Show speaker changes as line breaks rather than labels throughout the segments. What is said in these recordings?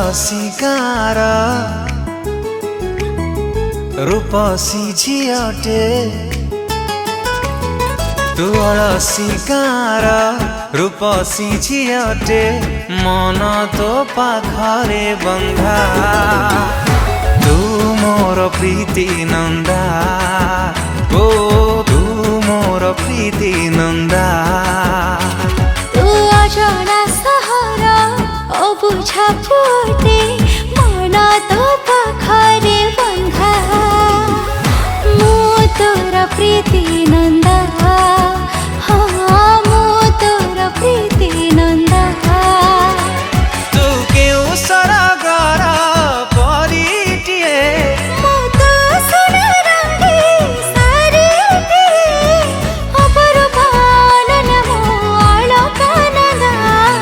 शिकार रूपसी झियटे तू शिकार रूपसी झियटे मन तो पाखरे बंधा तू मोर प्रीति नंदा ओ तू मोर प्रीति नंदा
तू अजଣା सहर अबुझा पुटे मन तो पाखरे बंधा मु तोर प्रीति नंदा हाँ मु तोर प्रीति नंदा
तू क्यों सरगर परिटिए
मु तो सुनरंगी सारीटे अपरूपान नमो अलकानंदा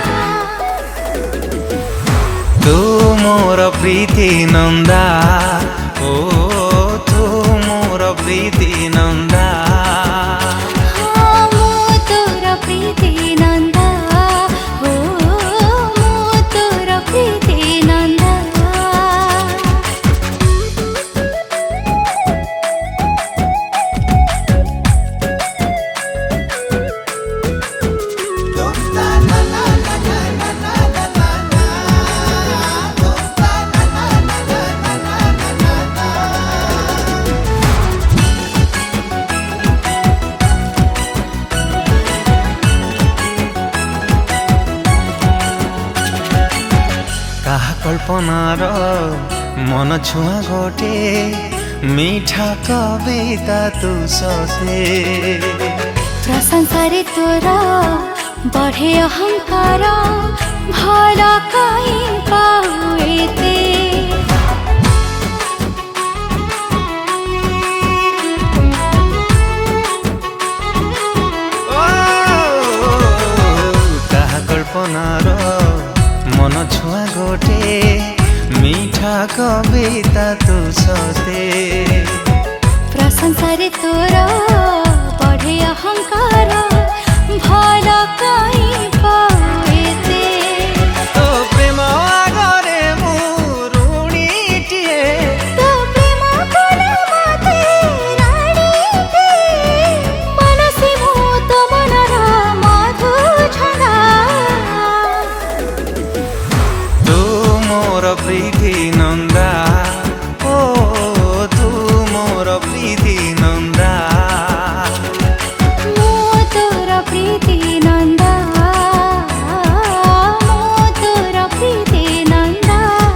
तू मोर प्रीति नंदा ओ तू मोर प्रीति नंदा
हाँ मु तोर प्रीति नंदा हो मु तोर प्रीति नंदा
कहा कल्पनार मन छुआ गोटे मीठा कविता तू ससे
प्रशंसारे तोर बढ़े अहंकार भल कहीं पाऊ एते
कहा कल्पनार मन छुआ गोटे मीठा कविता तू ससे
प्रशंसारे तोर बढ़े अहंकार भल कहीं पाऊ एते
तो प्रेम आगरे मु ऋणीटिए
तो प्रेम कला मते राणीटे मनसी मु तो मनर मधु छंदा
तू मोर प्रीति नंदा ओ तू मोर प्रीति नंदा
मु तोर प्रीति नंदा मु तोर प्रीति नंदा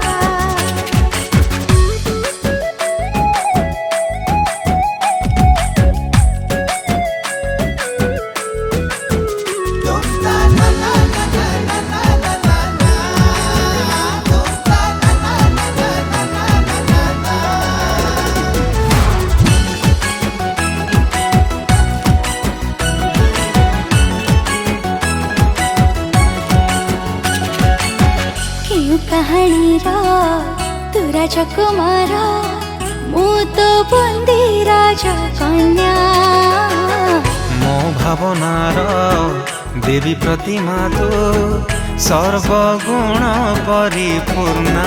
क्यों कहानी रा तू राजकुमार मु तो बंदी राजकन्या
मो भावनार देवी प्रतिमा तो सर्वगुण परिपूर्णा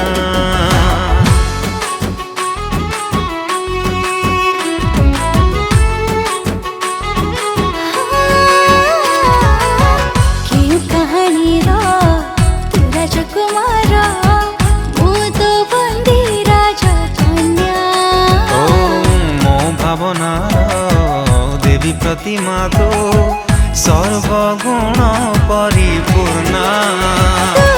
क्यों कहानी रा तू राजकुमार मु तो बंदी राजकन्या
ओ मो भावनार देवी प्रतिमा तो सर्वगुण परिपूर्णा।